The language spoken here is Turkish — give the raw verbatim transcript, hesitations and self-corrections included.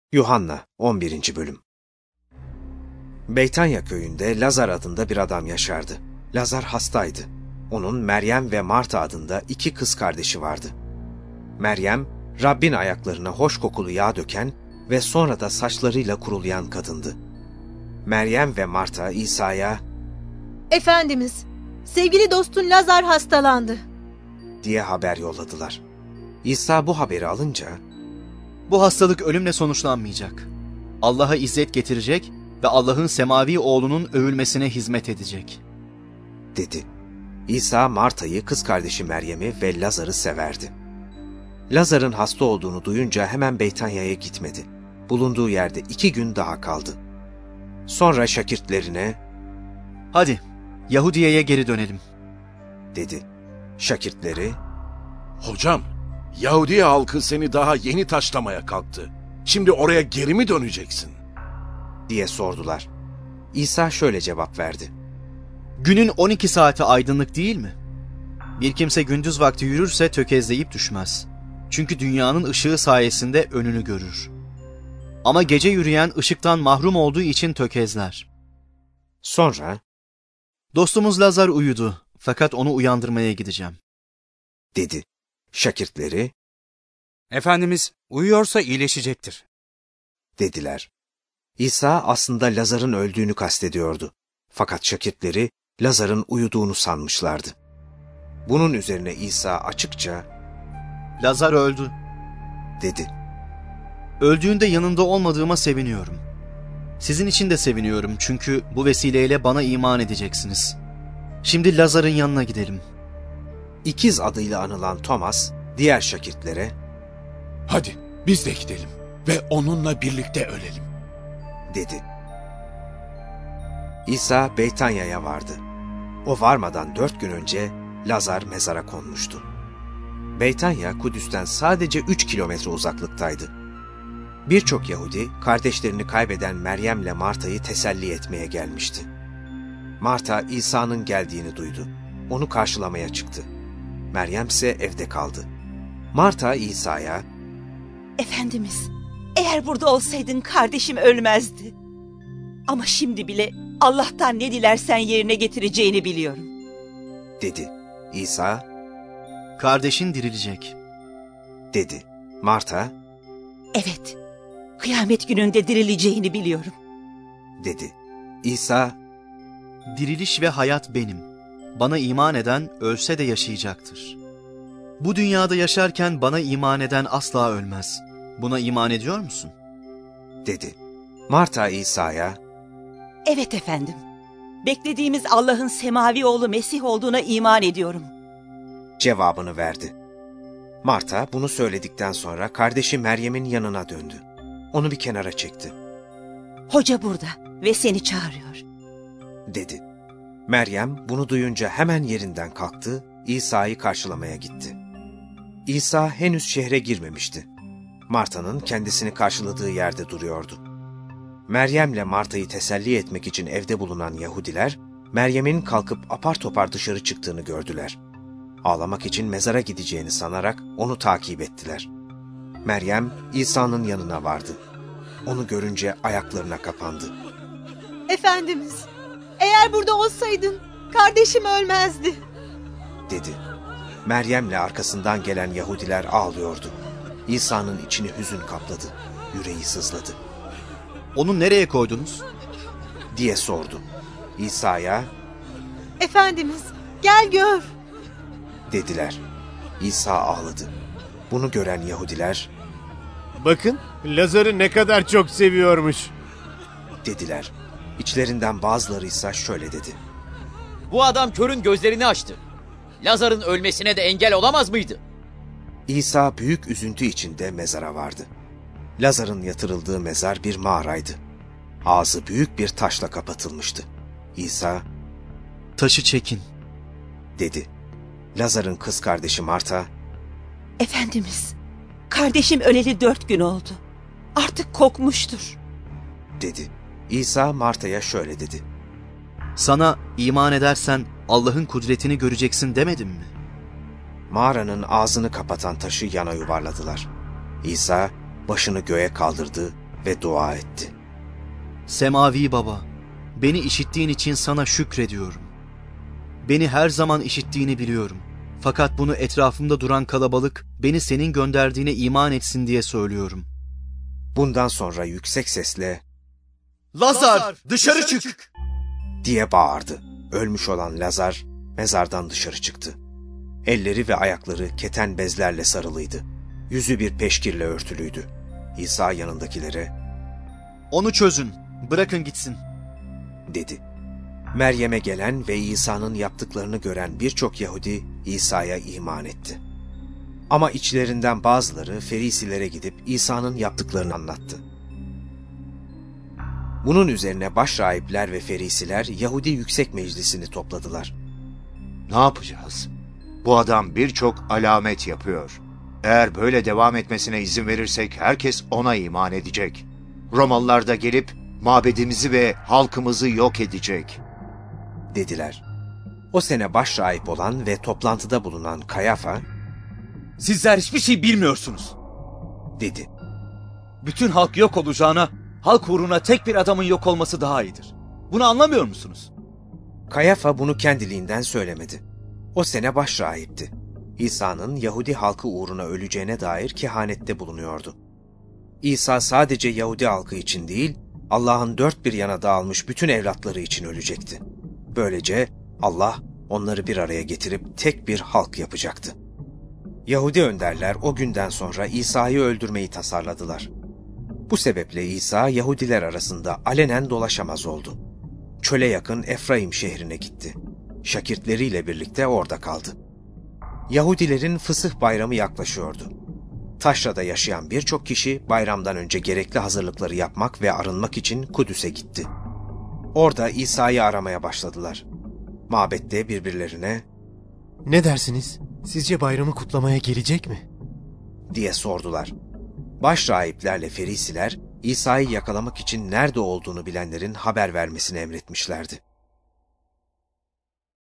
Yuhanna on birinci. Bölüm. Beytanya köyünde Lazar adında bir adam yaşardı. Lazar hastaydı. Onun Meryem ve Marta adında iki kız kardeşi vardı. Meryem, Rabbin ayaklarına hoş kokulu yağ döken ve sonra da saçlarıyla kurulayan kadındı. Meryem ve Marta İsa'ya, "Efendimiz, sevgili dostun Lazar hastalandı," diye haber yolladılar. İsa bu haberi alınca, "Bu hastalık ölümle sonuçlanmayacak. Allah'a izzet getirecek ve Allah'ın semavi oğlunun övülmesine hizmet edecek," dedi. İsa Marta'yı, kız kardeşi Meryem'i ve Lazar'ı severdi. Lazar'ın hasta olduğunu duyunca hemen Beytanya'ya gitmedi. Bulunduğu yerde iki gün daha kaldı. Sonra şakirtlerine, "Hadi, Yahudiye'ye geri dönelim," dedi. Şakirtleri, "Hocam, Yahudiye halkı seni daha yeni taşlamaya kalktı. Şimdi oraya geri mi döneceksin?" diye sordular. İsa şöyle cevap verdi. "Günün on iki saati aydınlık değil mi? Bir kimse gündüz vakti yürürse tökezleyip düşmez. Çünkü dünyanın ışığı sayesinde önünü görür. Ama gece yürüyen ışıktan mahrum olduğu için tökezler." Sonra, "Dostumuz Lazar uyudu, fakat onu uyandırmaya gideceğim," dedi. Şakirtleri, "Efendimiz, uyuyorsa iyileşecektir," dediler. İsa aslında Lazar'ın öldüğünü kastediyordu. Fakat şakirtleri Lazar'ın uyuduğunu sanmışlardı. Bunun üzerine İsa açıkça, "Lazar öldü," dedi. "Öldüğünde yanında olmadığıma seviniyorum. Sizin için de seviniyorum çünkü bu vesileyle bana iman edeceksiniz. Şimdi Lazar'ın yanına gidelim." İkiz adıyla anılan Thomas, diğer şakirtlere, "Hadi biz de gidelim ve onunla birlikte ölelim," dedi. İsa Beytanya'ya vardı. O varmadan dört gün önce Lazar mezara konmuştu. Beytanya, Kudüs'ten sadece üç kilometre uzaklıktaydı. Birçok Yahudi, kardeşlerini kaybeden Meryem'le Marta'yı teselli etmeye gelmişti. Marta, İsa'nın geldiğini duydu. Onu karşılamaya çıktı. Meryem ise evde kaldı. Marta İsa'ya, "Efendimiz, eğer burada olsaydın kardeşim ölmezdi. Ama şimdi bile Allah'tan ne dilersen yerine getireceğini biliyorum," dedi. İsa, "Kardeşin dirilecek," dedi. Marta, "Evet, kıyamet gününde dirileceğini biliyorum," dedi. İsa, "Diriliş ve hayat benim. Bana iman eden ölse de yaşayacaktır. Bu dünyada yaşarken bana iman eden asla ölmez. Buna iman ediyor musun?" dedi. Marta İsa'ya, "Evet efendim, beklediğimiz Allah'ın semavi oğlu Mesih olduğuna iman ediyorum," cevabını verdi. Marta bunu söyledikten sonra kardeşi Meryem'in yanına döndü. Onu bir kenara çekti. "Hoca burada ve seni çağırıyor," dedi. Meryem bunu duyunca hemen yerinden kalktı, İsa'yı karşılamaya gitti. İsa henüz şehre girmemişti. Marta'nın kendisini karşıladığı yerde duruyordu. Meryem'le Marta'yı teselli etmek için evde bulunan Yahudiler, Meryem'in kalkıp apar topar dışarı çıktığını gördüler. Ağlamak için mezara gideceğini sanarak onu takip ettiler. Meryem, İsa'nın yanına vardı. Onu görünce ayaklarına kapandı. "Efendimiz, eğer burada olsaydın kardeşim ölmezdi," dedi. Meryem'le arkasından gelen Yahudiler ağlıyordu. İsa'nın içini hüzün kapladı. Yüreği sızladı. "Onu nereye koydunuz?" diye sordu. İsa'ya, "Efendimiz, gel gör," dediler. İsa ağladı. Bunu gören Yahudiler, "Bakın, Lazar'ı ne kadar çok seviyormuş," dediler. İçlerinden bazıları ise şöyle dedi. "Bu adam körün gözlerini açtı. Lazar'ın ölmesine de engel olamaz mıydı?" İsa büyük üzüntü içinde mezara vardı. Lazar'ın yatırıldığı mezar bir mağaraydı. Ağzı büyük bir taşla kapatılmıştı. İsa, "Taşı çekin," dedi. Lazar'ın kız kardeşi Marta, "Efendimiz, kardeşim öleli dört gün oldu. Artık kokmuştur," dedi. İsa Marta'ya şöyle dedi. "Sana iman edersen Allah'ın kudretini göreceksin demedim mi?" Mağaranın ağzını kapatan taşı yana yuvarladılar. İsa başını göğe kaldırdı ve dua etti. Semavi Baba, beni işittiğin için sana şükrediyorum. Beni her zaman işittiğini biliyorum. Fakat bunu etrafımda duran kalabalık beni senin gönderdiğine iman etsin diye söylüyorum. Bundan sonra yüksek sesle Lazar, dışarı çık! diye bağırdı. Ölmüş olan Lazar mezardan dışarı çıktı. Elleri ve ayakları keten bezlerle sarılıydı. Yüzü bir peşkirle örtülüydü. İsa yanındakilere Onu çözün, bırakın gitsin dedi. Meryem'e gelen ve İsa'nın yaptıklarını gören birçok Yahudi İsa'ya iman etti. Ama içlerinden bazıları Ferisilere gidip İsa'nın yaptıklarını anlattı. Bunun üzerine başrahipler ve Ferisiler Yahudi Yüksek Meclisi'ni topladılar. Ne yapacağız? Bu adam birçok alamet yapıyor. Eğer böyle devam etmesine izin verirsek herkes ona iman edecek. Romalılar da gelip mabedimizi ve halkımızı yok edecek dediler. O sene başrahip olan ve toplantıda bulunan Kayafa, "Sizler hiçbir şey bilmiyorsunuz," dedi. "Bütün halk yok olacağına, halk uğruna tek bir adamın yok olması daha iyidir. Bunu anlamıyor musunuz?" Kayafa bunu kendiliğinden söylemedi. O sene başrahipti. İsa'nın Yahudi halkı uğruna öleceğine dair kehanette bulunuyordu. İsa sadece Yahudi halkı için değil, Allah'ın dört bir yana dağılmış bütün evlatları için ölecekti. Böylece Allah onları bir araya getirip tek bir halk yapacaktı. Yahudi önderler o günden sonra İsa'yı öldürmeyi tasarladılar. Bu sebeple İsa Yahudiler arasında alenen dolaşamaz oldu. Çöle yakın Efraim şehrine gitti. Şakirtleriyle birlikte orada kaldı. Yahudilerin Fısıh bayramı yaklaşıyordu. Taşra'da yaşayan birçok kişi bayramdan önce gerekli hazırlıkları yapmak ve arınmak için Kudüs'e gitti. Orada İsa'yı aramaya başladılar. Mabette birbirlerine "Ne dersiniz? Sizce bayramı kutlamaya gelecek mi?" diye sordular. Başrahiplerle Ferisiler İsa'yı yakalamak için nerede olduğunu bilenlerin haber vermesini emretmişlerdi.